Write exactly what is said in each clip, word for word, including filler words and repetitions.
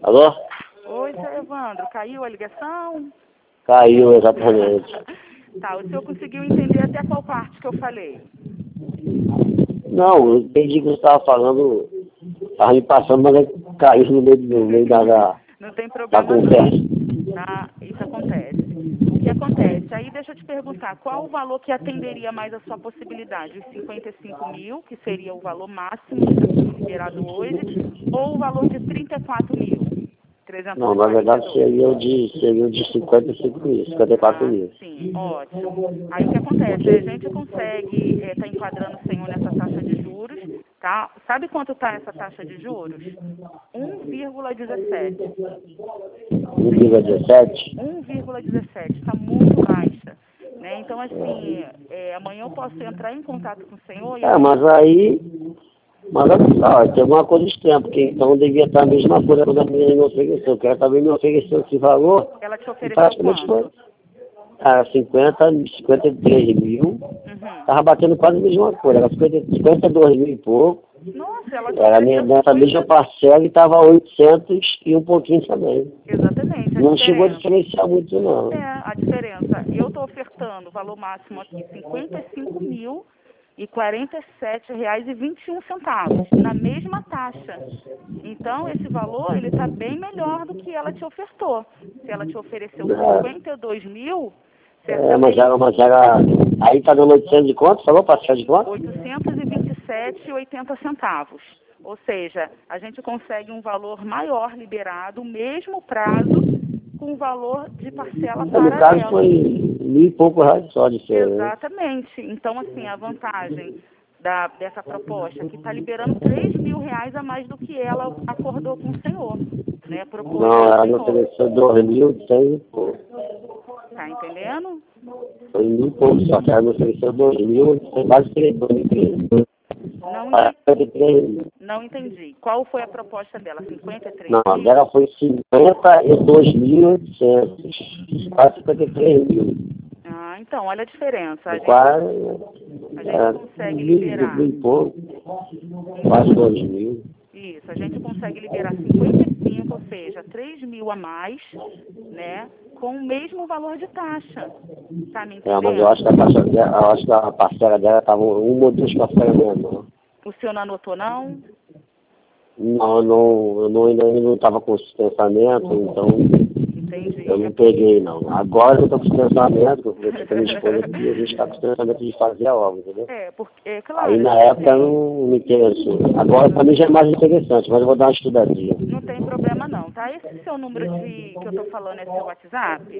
Alô? Oi, seu Evandro, caiu a ligação? Caiu, exatamente. Tá, o senhor conseguiu entender até qual parte que eu falei? Não, eu entendi que você estava falando, estava me passando, mas aí caiu no meio, no meio da, da, Não tem da problema conversa. não, tá? Isso acontece. O que acontece? Aí deixa eu te perguntar, qual o valor que atenderia mais a sua possibilidade? Os cinquenta e cinco mil, que seria o valor máximo que está sendo liberado hoje, ou o valor de trinta e quatro mil? Não, na verdade seria o de, seria o de cinquenta e cinco mil, cinquenta e quatro Ah, mil. sim, ótimo. Aí o que acontece? A gente consegue estar enquadrando o senhor nessa taxa de juros, tá? Sabe quanto está essa taxa de juros? um vírgula dezessete. um vírgula dezessete? um vírgula dezessete, está muito baixa. Né? Então, assim, é, amanhã eu posso entrar em contato com o senhor e a É, gente... mas aí, mas olha só, tem alguma coisa estranha, porque então devia estar a mesma coisa quando a menina me ofereceu, que ela também me ofereceu esse valor, Ela te e ofereceu praticamente foi, quanto? ah, cinquenta, cinquenta e três mil, Uhum. estava batendo quase a mesma coisa, era cinquenta, cinquenta e dois mil e pouco, Nossa, ela te era ofereceu nessa mesma cinquenta... parcela e estava oitocentos e um pouquinho também. Exatamente, a Não chegou a diferença. diferenciar muito, não. É, a diferença. Eu estou ofertando o valor máximo aqui, cinquenta e cinco mil e quarenta e sete reais e vinte e um centavos, na mesma taxa. Então, esse valor, ele está bem melhor do que ela te ofertou. Se ela te ofereceu É, cinquenta e dois mil, é, mas certamente era, mas era, aí tá dando oitocentos de quanto? Falou parcela de quanto? oitocentos e vinte e sete reais e oitenta centavos. Ou seja, a gente consegue um valor maior liberado, o mesmo prazo, com o valor de parcela É, no caso paralela. foi mil e pouco reais só de diferença. Exatamente. Então, assim, a vantagem da, dessa proposta é que está liberando três mil reais a mais do que ela acordou com o senhor, né? Propôs Não, ao ela me senhor. ofereceu dois mil e cem e pouco. Tá entendendo? Foi mil e pouco, só que ela me ofereceu dois mil, foi quase três mil. Não Quase entendi. três mil. Não entendi. Qual foi a proposta dela? cinquenta e três Não, a mil? dela foi cinquenta e dois mil e oitocentos. Quase cinquenta e três mil. Ah, então, olha a diferença. A gente, Quase, a gente é, consegue mil, liberar. mil e pouco, quase Então, dois mil. isso, a gente consegue liberar cinquenta e cinco, ou seja, três mil a mais, né? Com o mesmo valor de taxa. Tá me É, mas eu acho entendendo? que a taxa dela, eu acho que a parcela dela estava uma ou duas parcelas mesmo. O senhor não anotou, não? Não, não, eu não, ainda não estava com esse pensamento, então Entendi. eu É não por... peguei não. Agora eu estou com esse pensamento, que eu conversei com a minha esposa que a gente está com esse pensamento de fazer a obra, entendeu? É, porque, é Aí claro, na tipo época assim, não me interessou. Agora para mim já é mais interessante, mas eu vou dar uma estudadinha. não tem problema não, tá? Esse seu número de que eu tô falando é seu WhatsApp?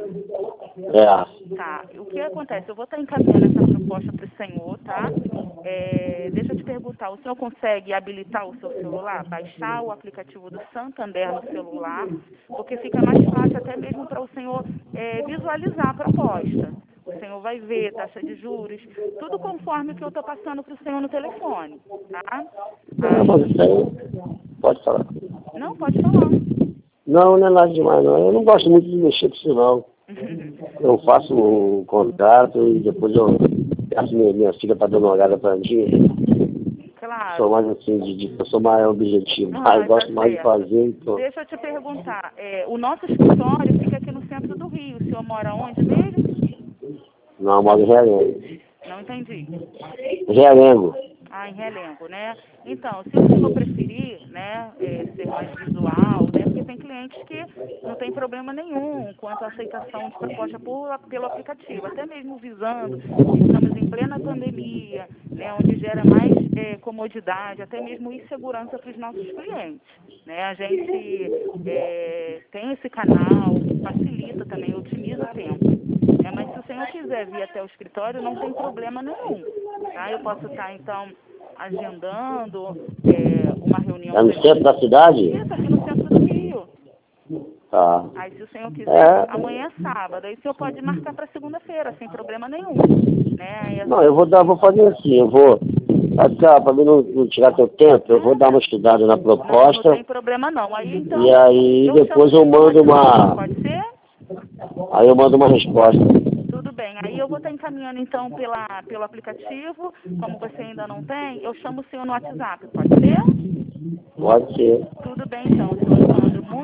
É, Tá. O que acontece? Eu vou estar encaminhando essa proposta para o senhor, tá? É, deixa eu te perguntar, o senhor consegue habilitar o seu celular, baixar o aplicativo do Santander no celular, porque fica mais fácil até mesmo para o senhor é, visualizar a proposta. O senhor vai ver taxa de juros, tudo conforme o que eu estou passando para o senhor no telefone, tá? é, mas Aí, isso aí pode falar. não, pode falar. Não, não é nada demais não. Eu não gosto muito de mexer com isso não. Eu faço o contrato e depois eu peço minha, minha filha para dar uma olhada para mim. Sou Claro. mais assim, de, de, eu sou mais objetivo, mas Ah, tá gosto mais de certo. fazer. Então, Deixa eu te perguntar, é, o nosso escritório fica aqui no centro do Rio. O senhor mora onde mesmo? não, eu moro em Realengo. Não entendi. Realengo. Ah, em Relengo, né? Então, se o senhor preferir, né, é, ser mais visual, né, porque tem clientes que não tem problema nenhum quanto à aceitação de proposta por, pelo aplicativo, até mesmo visando que estamos em plena pandemia, né, onde gera mais é, comodidade, até mesmo insegurança para os nossos clientes, né? A gente é, tem esse canal, facilita também, otimiza o tempo. É, mas se o senhor quiser vir até o escritório, não tem problema nenhum, tá? Eu posso estar, então, agendando é, uma reunião É no centro da cidade? isso, aqui no centro do Rio. Tá. Aí, se o senhor quiser, É, amanhã é sábado, aí o senhor pode marcar para segunda-feira, sem problema nenhum, né? Aí, não, eu vou dar, vou fazer assim, eu vou, para mim não, não tirar teu tempo, eu vou dar uma estudada na não, não proposta tem problema não. Aí, e então, aí eu chamo depois no eu seu mando WhatsApp, uma, pode ser? aí eu mando uma resposta. Tudo bem. Aí eu vou estar encaminhando, então, pela, pelo aplicativo. Como você ainda não tem, eu chamo o senhor no WhatsApp, pode ser? Pode ser. Tudo bem, então, senhor Evandro. Muitíssimo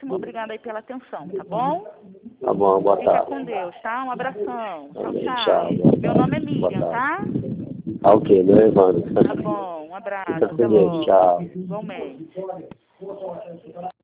obrigada aí pela atenção, tá bom? Tá bom, boa Fica tarde. com Deus, tá? Um abração. Tchau, Amém, tchau. tchau, boa Meu tarde. nome é Boa Miriam, tá? tarde. Ah, ok, meu irmão. Tá bom, um abraço. Fica Até com Deus, logo. tchau. Igualmente.